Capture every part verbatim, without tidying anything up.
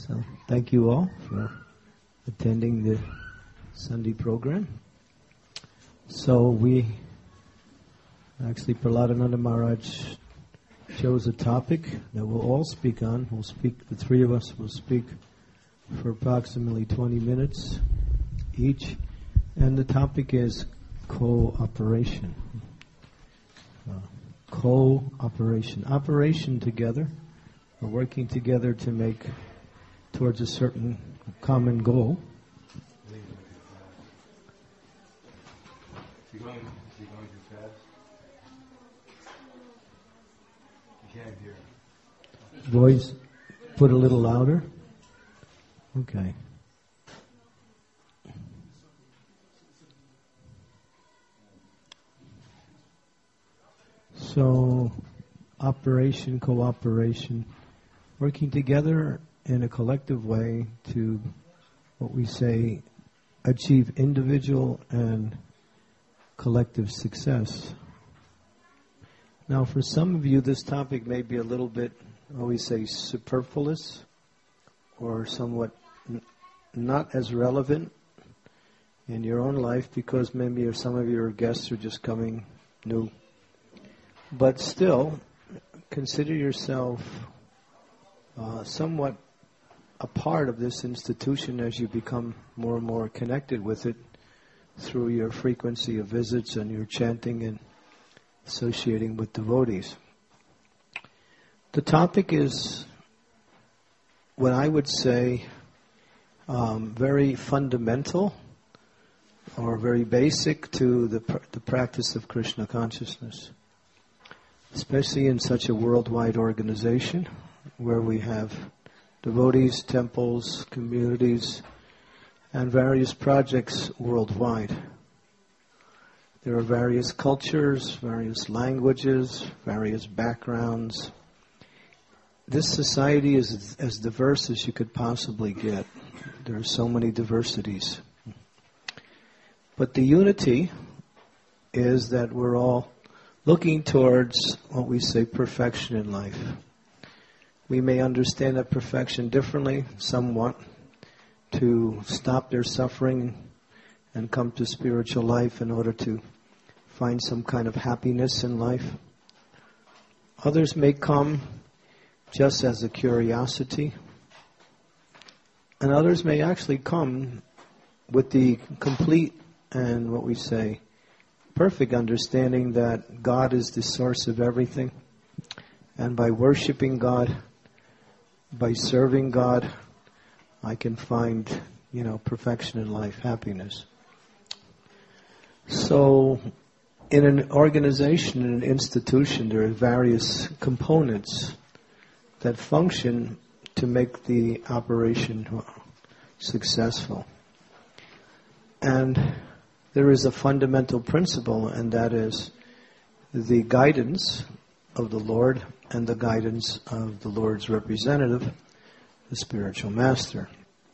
So thank you all for attending the Sunday program. So we, actually Prahladananda Maharaj chose a topic that we'll all speak on. We'll speak, the three of us will speak for approximately twenty minutes each. And the topic is cooperation. Uh, cooperation. Operation together, or working together to make towards a certain common goal. Is he going, is he going too fast? You can't hear. Voice, put a little louder. Okay. So, operation, cooperation, working together in a collective way to, what we say, achieve individual and collective success. Now, for some of you, this topic may be a little bit, what we say, superfluous, or somewhat n- not as relevant in your own life, because maybe some of your guests are just coming new. But still, consider yourself uh, somewhat a part of this institution as you become more and more connected with it through your frequency of visits and your chanting and associating with devotees. The topic is what I would say um, very fundamental or very basic to the pr- the practice of Krishna consciousness, especially in such a worldwide organization where we have devotees, temples, communities, and various projects worldwide. There are various cultures, various languages, various backgrounds. This society is as diverse as you could possibly get. There are so many diversities. But the unity is that we're all looking towards what we say perfection in life. We may understand that perfection differently. Some want to stop their suffering and come to spiritual life in order to find some kind of happiness in life. Others may come just as a curiosity. And others may actually come with the complete and what we say perfect understanding that God is the source of everything. And by worshiping God, by serving God, I can find, you know, perfection in life, happiness. So, in an organization, in an institution, there are various components that function to make the operation successful. And there is a fundamental principle, and that is the guidance of the Lord and the guidance of the Lord's representative, the spiritual master.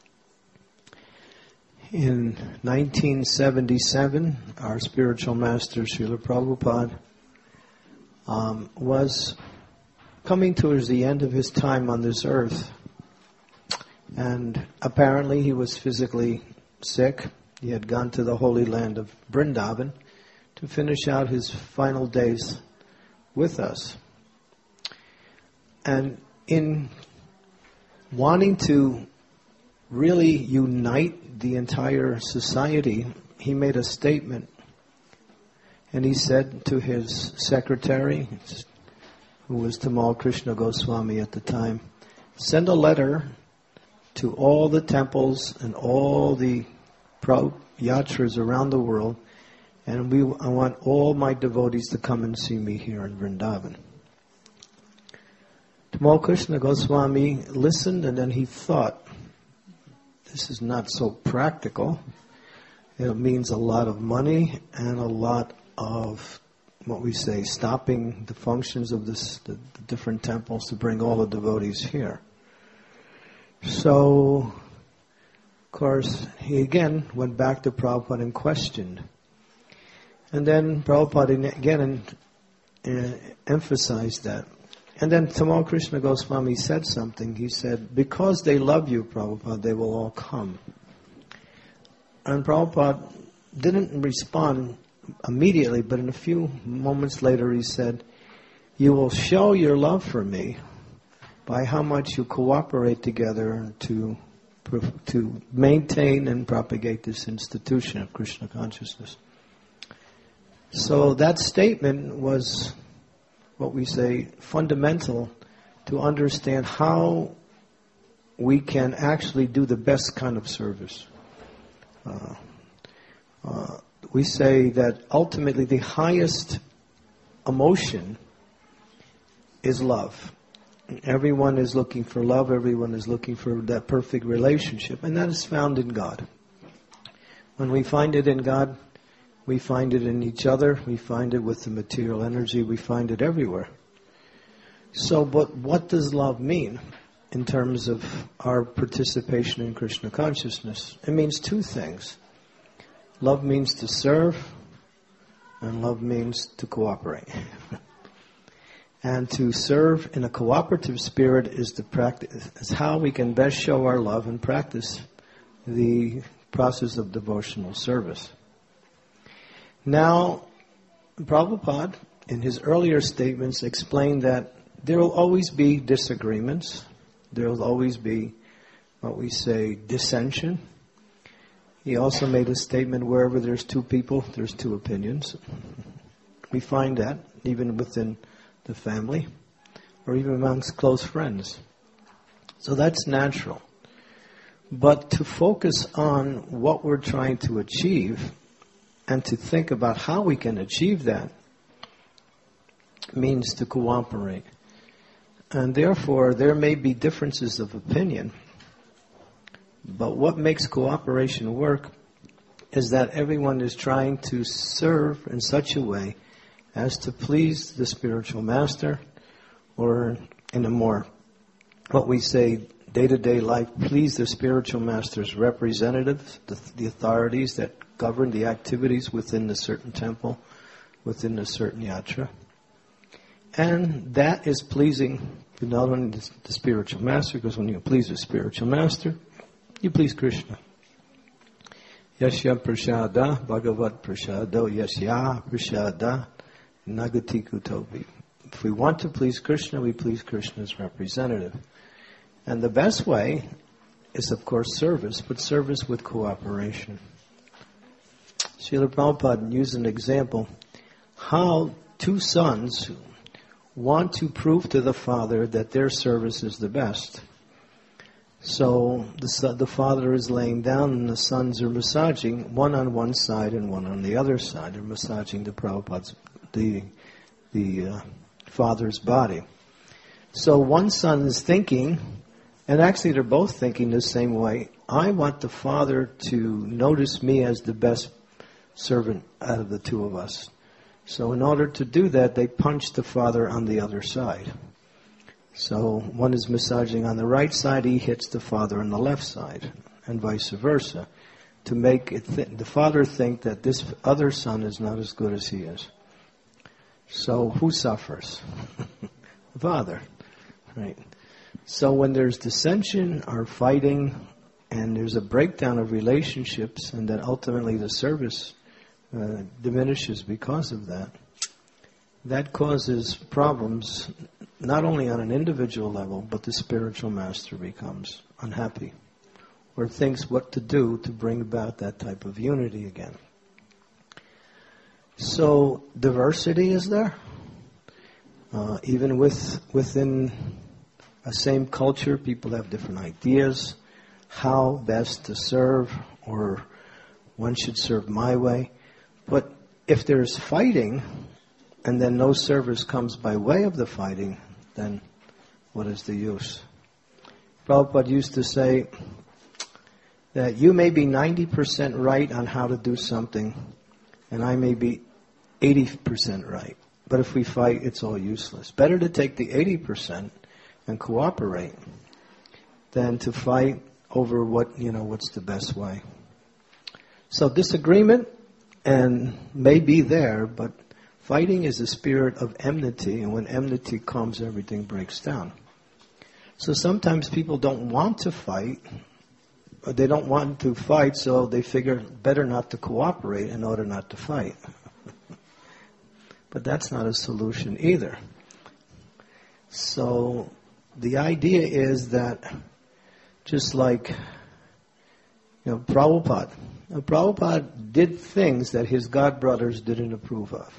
In nineteen seventy-seven, our spiritual master, Srila Prabhupada, um, was coming towards the end of his time on this earth. And apparently he was physically sick. He had gone to the holy land of Vrindavan to finish out his final days with us. And in wanting to really unite the entire society, he made a statement. And he said to his secretary, who was Tamal Krishna Goswami at the time, send a letter to all the temples and all the pro- yatras around the world, and we, I want all my devotees to come and see me here in Vrindavan. Tamal Krishna Goswami listened, and then he thought, this is not so practical. It means a lot of money and a lot of, what we say, stopping the functions of this, the, the different temples to bring all the devotees here. So, of course, he again went back to Prabhupada and questioned. And then Prabhupada again uh, emphasized that. And then Tamal Krishna Goswami said something. He said, because they love you, Prabhupada, they will all come. And Prabhupada didn't respond immediately, but in a few moments later he said, you will show your love for me by how much you cooperate together to to maintain and propagate this institution of Krishna consciousness. So that statement was what we say fundamental to understand how we can actually do the best kind of service. Uh, uh, we say that ultimately the highest emotion is love. Everyone is looking for love. Everyone is looking for that perfect relationship. And that is found in God. When we find it in God, we find it in each other. We find it with the material energy. We find it everywhere. So, but what does love mean in terms of our participation in Krishna consciousness? It means two things. Love means to serve, and love means to cooperate. And to serve in a cooperative spirit is the practice, is how we can best show our love and practice the process of devotional service. Now, Prabhupada, in his earlier statements, explained that there will always be disagreements. There will always be what we say dissension. He also made a statement, wherever there's two people, there's two opinions. We find that even within the family, or even amongst close friends. So that's natural. But to focus on what we're trying to achieve, and to think about how we can achieve that, means to cooperate. And therefore, there may be differences of opinion, but what makes cooperation work is that everyone is trying to serve in such a way as to please the spiritual master, or in a more, what we say, day-to-day life, please the spiritual master's representatives, the, the authorities that govern the activities within a certain temple, within a certain yatra. And that is pleasing to not only the, the spiritual master, because when you please the spiritual master, you please Krishna. Yasya prasada bhagavat prasado yasya prasada nagati kutobi. If we want to please Krishna, we please Krishna's representative. And the best way is, of course, service, but service with cooperation. Srila Prabhupada used an example how two sons want to prove to the father that their service is the best. So the, the father is laying down and the sons are massaging, one on one side and one on the other side. They're massaging the Prabhupada's, the, the uh, father's body. So one son is thinking, and actually they're both thinking the same way, I want the father to notice me as the best servant out of the two of us. So in order to do that, they punch the father on the other side. So one is massaging on the right side, he hits the father on the left side, and vice versa, to make it th- the father think that this other son is not as good as he is. So who suffers? The father, right? So when there's dissension or fighting, and there's a breakdown of relationships, and that ultimately the service uh, diminishes because of that, that causes problems not only on an individual level, but the spiritual master becomes unhappy, or thinks what to do to bring about that type of unity again. So diversity is there. Uh, even with within a same culture, people have different ideas, how best to serve, or one should serve my way. But if there's fighting, and then no service comes by way of the fighting, then what is the use? Prabhupada used to say that you may be ninety percent right on how to do something, and I may be eighty percent right. But if we fight, it's all useless. Better to take the eighty percent and cooperate than to fight over what, you know, what's the best way. So disagreement and may be there, but Fighting is a spirit of enmity, and when enmity comes, everything breaks down. So sometimes people don't want to fight, or they don't want to fight, so they figure better not to cooperate in order not to fight. But that's not a solution either. So the idea is that just like, you know, Prabhupada, now, Prabhupada did things that his god brothers didn't approve of.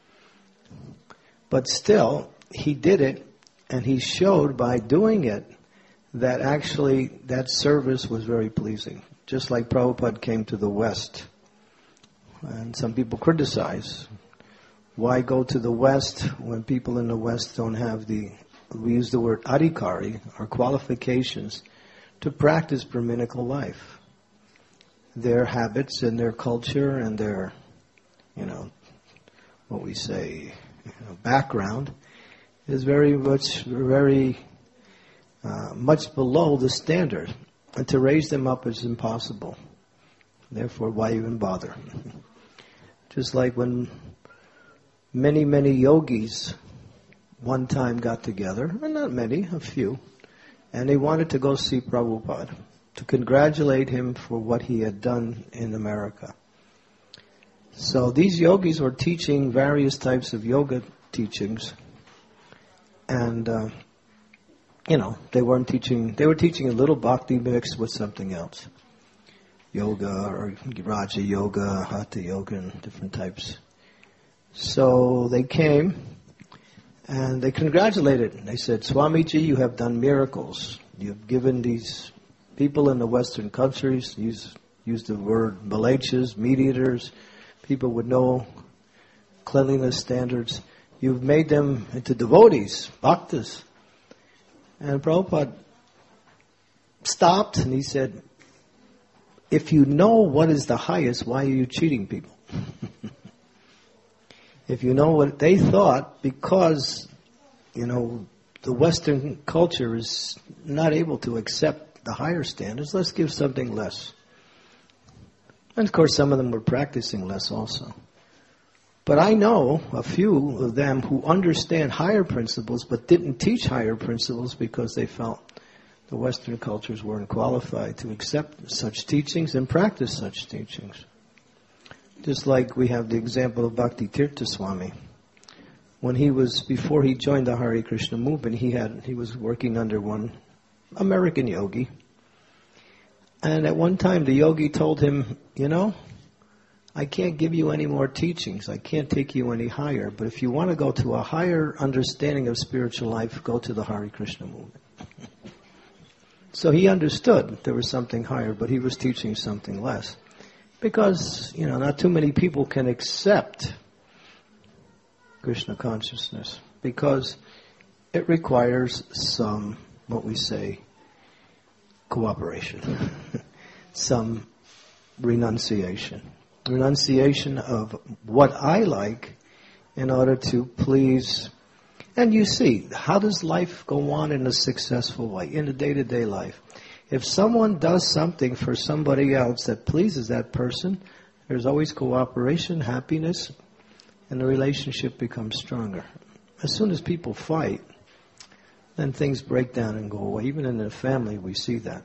But still, he did it, and he showed by doing it that actually that service was very pleasing. Just like Prabhupada came to the West. And some people criticize, why go to the West when people in the West don't have the, we use the word adhikari, or qualifications, to practice Brahminical life. Their habits and their culture and their, you know, what we say, you know, background is very much, very uh, much below the standard. And to raise them up is impossible. Therefore, why even bother? Just like when many, many yogis one time got together, and not many, a few, and they wanted to go see Prabhupada, to congratulate him for what he had done in America. So these yogis were teaching various types of yoga teachings, and uh, you know, they weren't teaching, they were teaching a little bhakti mixed with something else. Yoga, or Raja Yoga, Hatha Yoga, and different types. So they came, and they congratulated. They said, Swamiji, you have done miracles. You've given these people in the Western countries, use, use the word malechas, meat eaters, people with no cleanliness standards. You've made them into devotees, bhaktas. And Prabhupada stopped and he said, if you know what is the highest, why are you cheating people? If you know what they thought, because, you know, the Western culture is not able to accept the higher standards, let's give something less. And of course some of them were practicing less also. But I know a few of them who understand higher principles but didn't teach higher principles because they felt the Western cultures weren't qualified to accept such teachings and practice such teachings. Just like we have the example of Bhakti Tirtha Swami. When he was, before he joined the Hare Krishna movement, he had, he was working under one American yogi. And at one time the yogi told him, you know, I can't give you any more teachings. I can't take you any higher. But if you want to go to a higher understanding of spiritual life, go to the Hare Krishna movement. So he understood there was something higher, but he was teaching something less. Because, you know, not too many people can accept Krishna consciousness. Because it requires some, what we say, cooperation. Some renunciation. Renunciation of what I like in order to please. And you see, how does life go on in a successful way, in the day-to-day life? If someone does something for somebody else that pleases that person, there's always cooperation, happiness, and the relationship becomes stronger. As soon as people fight, then things break down and go away. Even in the family, we see that.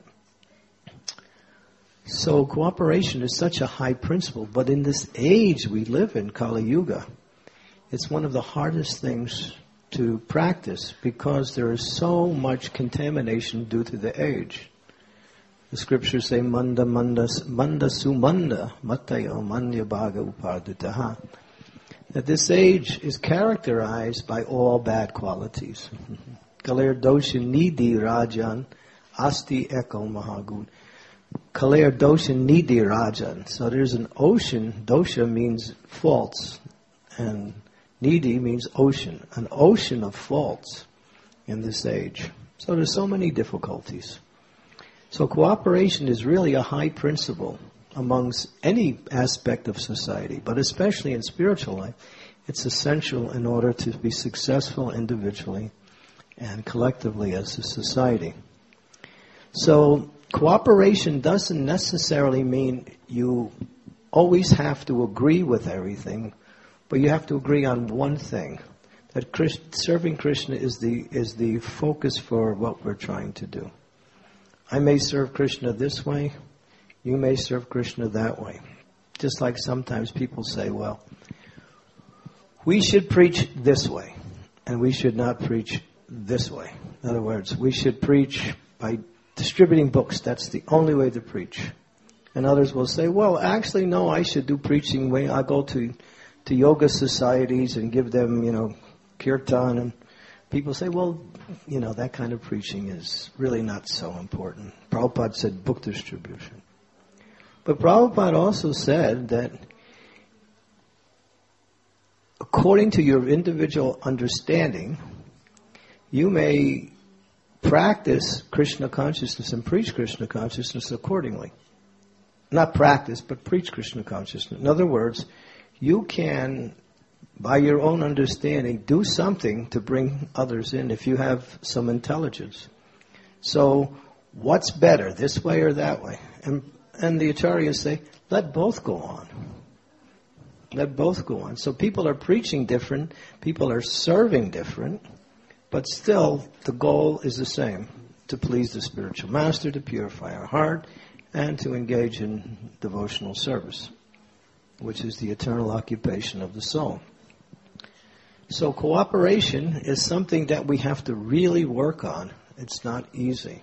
So cooperation is such a high principle, but in this age we live in, Kali Yuga, it's one of the hardest things to practice because there is so much contamination due to the age. The scriptures say, Manda Manda Manda Sumanda Matayo Manya Bhaga Uparditaha. That this age is characterized by all bad qualities. Kaler Dosha Nidhi Rajan Asti Eko Mahagun. Kaler Dosha Nidhi Rajan. So there's an ocean. Dosha means faults. And Nidhi means ocean. An ocean of faults in this age. So there's so many difficulties. So cooperation is really a high principle amongst any aspect of society, but especially in spiritual life. It's essential in order to be successful individually and collectively as a society. So cooperation doesn't necessarily mean you always have to agree with everything, But you have to agree on one thing, that Christ, serving Krishna is the is the focus for what we're trying to do. I may serve Krishna this way, you may serve Krishna that way. Just like sometimes people say, well, we should preach this way, and we should not preach this way. In other words, we should preach by distributing books. That's the only way to preach. And others will say, well, actually, no, I should do preaching way. I go to, to yoga societies and give them, you know, kirtan. And people say, well, you know, that kind of preaching is really not so important. Prabhupada said book distribution. But Prabhupada also said that according to your individual understanding, you may practice Krishna consciousness and preach Krishna consciousness accordingly. Not practice, but preach Krishna consciousness. In other words, you can, by your own understanding, do something to bring others in if you have some intelligence. So, what's better, this way or that way? And, and the acharyas say, let both go on. Let both go on. So people are preaching different, people are serving different, but still the goal is the same, to please the spiritual master, to purify our heart, and to engage in devotional service, which is the eternal occupation of the soul. So cooperation is something that we have to really work on. It's not easy.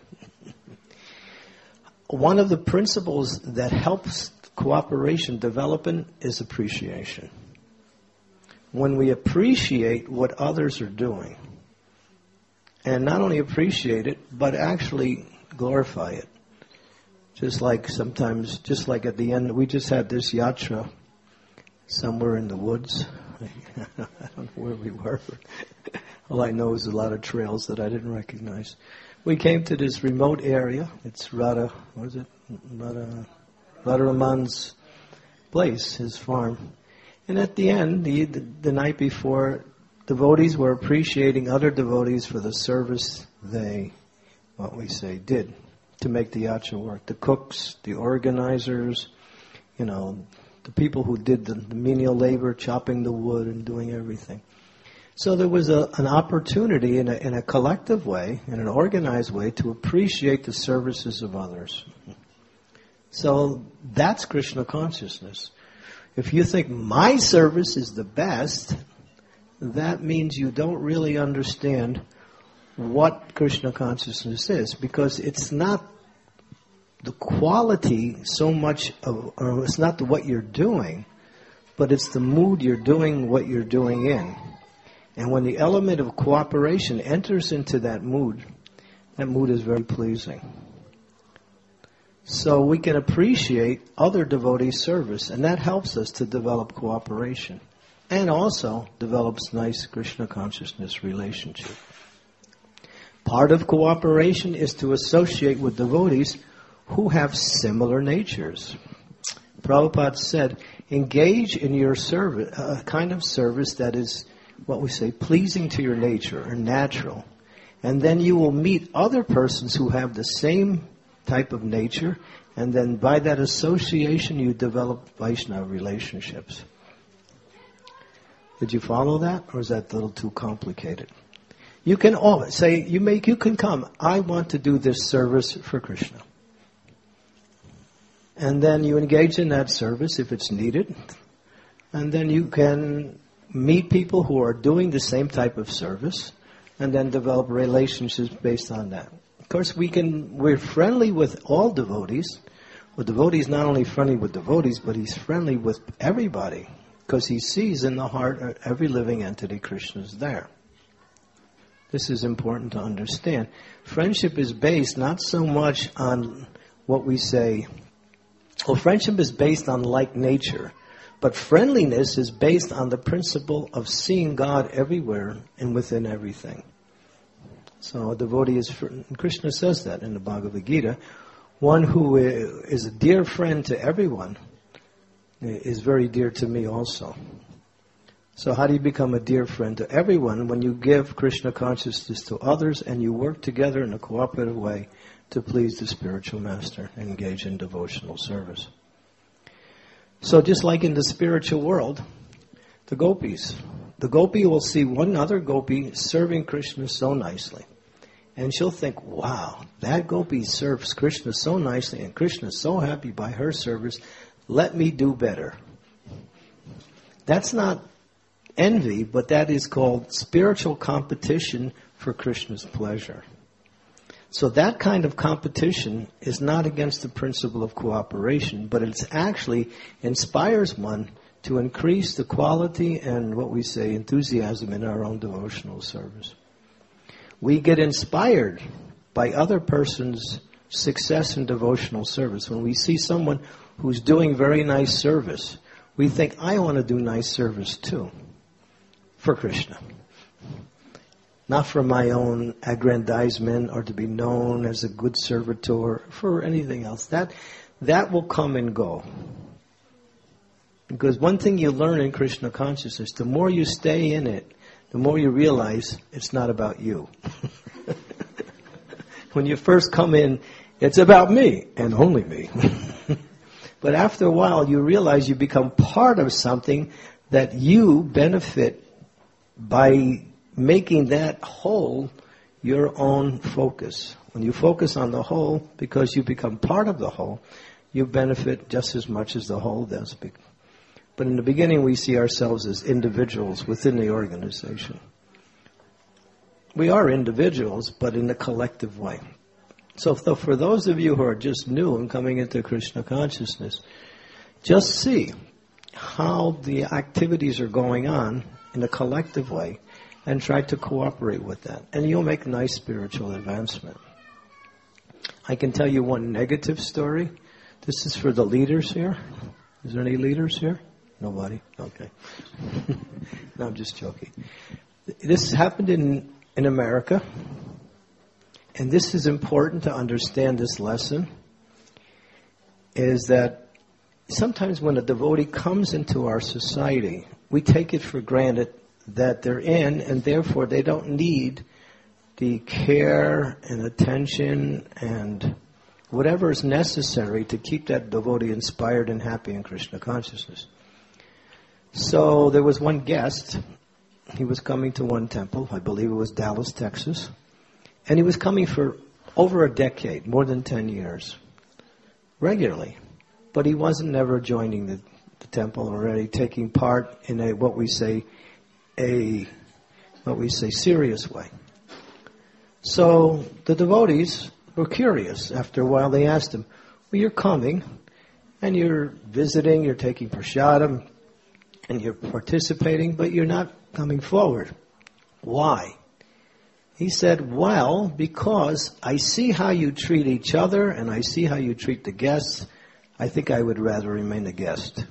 One of the principles that helps cooperation development is appreciation. When we appreciate what others are doing, and not only appreciate it, but actually glorify it. Just like sometimes, just like at the end, we just had this yatra somewhere in the woods. I don't know where we were. All I know is a lot of trails that I didn't recognize. We came to this remote area. It's Radha, what is it? Radha, Radharaman's place, his farm. And at the end, the, the, the night before, devotees were appreciating other devotees for the service they, what we say, did to make the yatra work. The cooks, the organizers, you know, the people who did the, the menial labor, chopping the wood and doing everything. So there was a, an opportunity in a, in a collective way, in an organized way, to appreciate the services of others. So that's Krishna consciousness. If you think my service is the best, that means you don't really understand what Krishna consciousness is, because it's not the quality so much of, or it's not the what you're doing, but it's the mood you're doing what you're doing in. And when the element of cooperation enters into that mood, that mood is very pleasing. So we can appreciate other devotees' service, and that helps us to develop cooperation. And also develops nice Krishna consciousness relationship. Part of cooperation is to associate with devotees who have similar natures. Prabhupada said, engage in your service, a kind of service that is, what we say, pleasing to your nature or natural. And then you will meet other persons who have the same type of nature, and then by that association you develop Vaishnava relationships. Did you follow that, or is that a little too complicated? You can always say, you make, you can come, I want to do this service for Krishna. And then you engage in that service if it's needed. And then you can meet people who are doing the same type of service, and then develop relationships based on that. Of course, we can, we're friendly with all devotees. Well, devotee is not only friendly with devotees, but he's friendly with everybody, because he sees in the heart of every living entity Krishna is there. This is important to understand. Friendship is based not so much on what we say, well, friendship is based on like nature, but friendliness is based on the principle of seeing God everywhere and within everything. So a devotee is, Krishna says that in the Bhagavad Gita, one who is a dear friend to everyone is very dear to me also. So how do you become a dear friend to everyone? When you give Krishna consciousness to others and you work together in a cooperative way to please the spiritual master and engage in devotional service. So just like in the spiritual world, The gopis. The gopi will see one other gopi serving Krishna so nicely. And she'll think, wow, that gopi serves Krishna so nicely and Krishna is so happy by her service. Let me do better. That's not envy, but that is called spiritual competition for Krishna's pleasure. So that kind of competition is not against the principle of cooperation, but it actually inspires one to increase the quality and what we say enthusiasm in our own devotional service. We get inspired by other person's success in devotional service. When we see someone who's doing very nice service, we think, I want to do nice service too, for Krishna. Not for my own aggrandizement or to be known as a good servitor, for anything else. That, that will come and go. Because one thing you learn in Krishna consciousness, the more you stay in it, the more you realize it's not about you. When you first come in, it's about me, and only me. But after a while, you realize you become part of something that you benefit by making that whole your own focus. When you focus on the whole, because you become part of the whole, you benefit just as much as the whole does. But in the beginning, we see ourselves as individuals within the organization. We are individuals, but in a collective way. So for those of you who are just new and coming into Krishna consciousness, just see how the activities are going on in a collective way and try to cooperate with that. And you'll make nice spiritual advancement. I can tell you one negative story. This is for the leaders here. Is there any leaders here? Nobody? Okay. No, I'm just joking. This happened in, in America. And this is important to understand this lesson. Is that sometimes when a devotee comes into our society, we take it for granted that they're in, and therefore they don't need the care and attention and whatever is necessary to keep that devotee inspired and happy in Krishna consciousness. So there was one guest. He was coming to one temple. I believe it was Dallas, Texas. And he was coming for over a decade, more than ten years, regularly. But he wasn't never joining the, the temple already, taking part in a, what we say, a, what we say, serious way. So the devotees were curious. After a while they asked him, well, you're coming, and you're visiting, you're taking prasadam, and you're participating, but you're not coming forward. Why? He said, well, because I see how you treat each other, and I see how you treat the guests, I think I would rather remain a guest.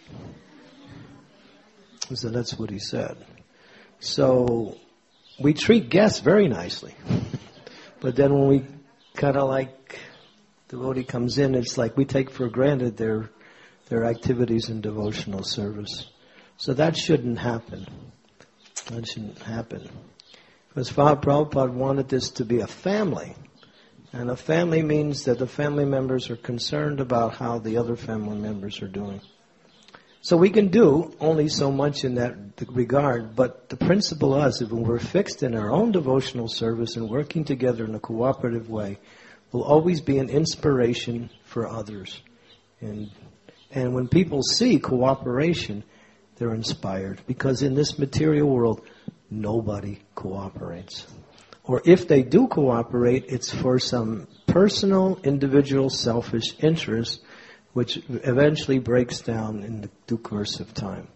So that's what he said. So we treat guests very nicely. But then when we kind of like, devotee comes in, it's like we take for granted their their activities in devotional service. So that shouldn't happen. That shouldn't happen. Because Father Prabhupada wanted this to be a family. And a family means that the family members are concerned about how the other family members are doing. So we can do only so much in that regard, but the principle is that when we're fixed in our own devotional service and working together in a cooperative way, will always be an inspiration for others. And and when people see cooperation, they're inspired. Because in this material world, nobody cooperates. Or if they do cooperate, it's for some personal, individual, selfish interest, which eventually breaks down in the due course of time.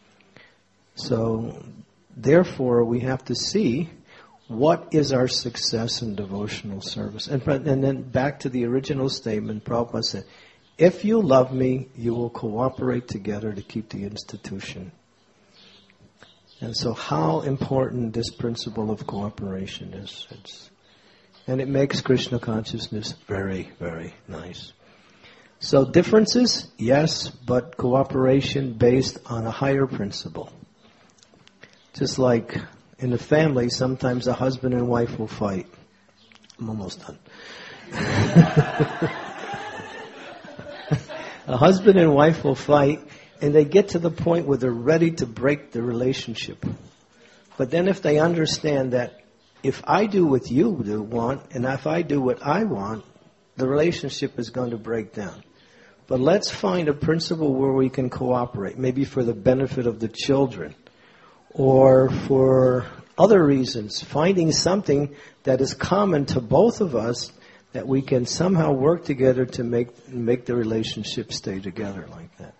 So, therefore, we have to see what is our success in devotional service. And, and then back to the original statement, Prabhupada said, if you love me, you will cooperate together to keep the institution. And so how important this principle of cooperation is. It's, and it makes Krishna consciousness very, very nice. So differences, yes, but cooperation based on a higher principle. Just like in a family, sometimes a husband and wife will fight. I'm almost done. A husband and wife will fight and they get to the point where they're ready to break the relationship. But then if they understand that if I do what you do want, and if I do what I want, the relationship is going to break down. But let's find a principle where we can cooperate, maybe for the benefit of the children, or for other reasons, finding something that is common to both of us that we can somehow work together to make make the relationship stay together like that.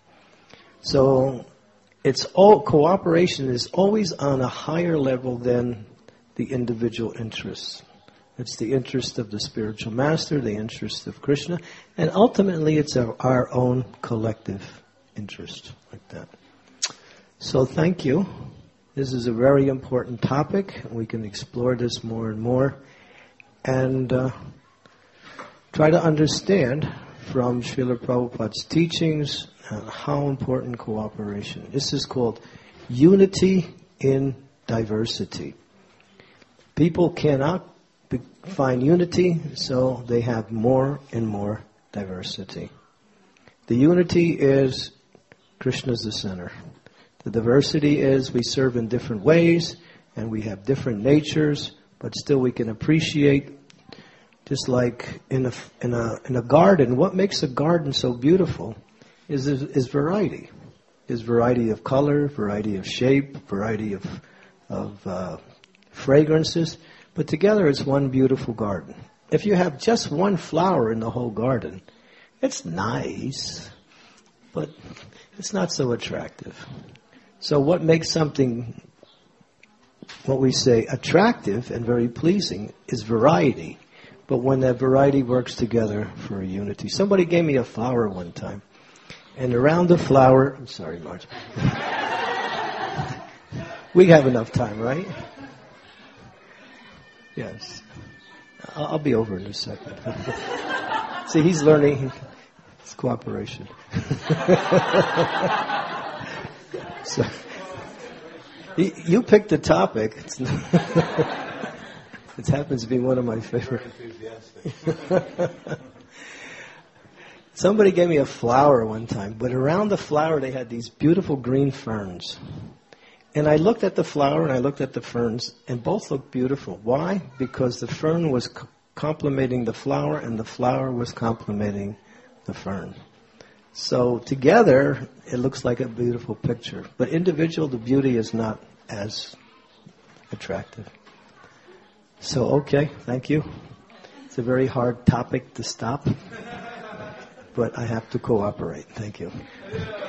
So it's all cooperation is always on a higher level than the individual interests. It's the interest of the spiritual master, the interest of Krishna, and ultimately it's our, our own collective interest like that. So thank you. This is a very important topic. We can explore this more and more and uh, try to understand from Srila Prabhupada's teachings uh, how important cooperation is. This is called unity in diversity. People cannot be, find unity, so they have more and more diversity. The unity is Krishna's the center. The diversity is we serve in different ways, and we have different natures, but still we can appreciate. Just like in a in a in a garden, what makes a garden so beautiful is is, is variety. Is variety of color, variety of shape, variety of of uh, fragrances. But together, it's one beautiful garden. If you have just one flower in the whole garden, it's nice, but it's not so attractive. So what makes something, what we say, attractive and very pleasing is variety. But when that variety works together for a unity. Somebody gave me a flower one time. And around the flower, I'm sorry, Marge. We have enough time, right? Yes. I'll, I'll be over in a second. See, he's learning. It's cooperation. So, you picked the topic. It's it happens to be one of my favorite. Somebody gave me a flower one time, but around the flower they had these beautiful green ferns. And I looked at the flower and I looked at the ferns, and both looked beautiful. Why? Because the fern was c- complementing the flower, and the flower was complementing the fern. So together, it looks like a beautiful picture. But individual, the beauty is not as attractive. So, okay, thank you. It's a very hard topic to stop, but I have to cooperate. Thank you.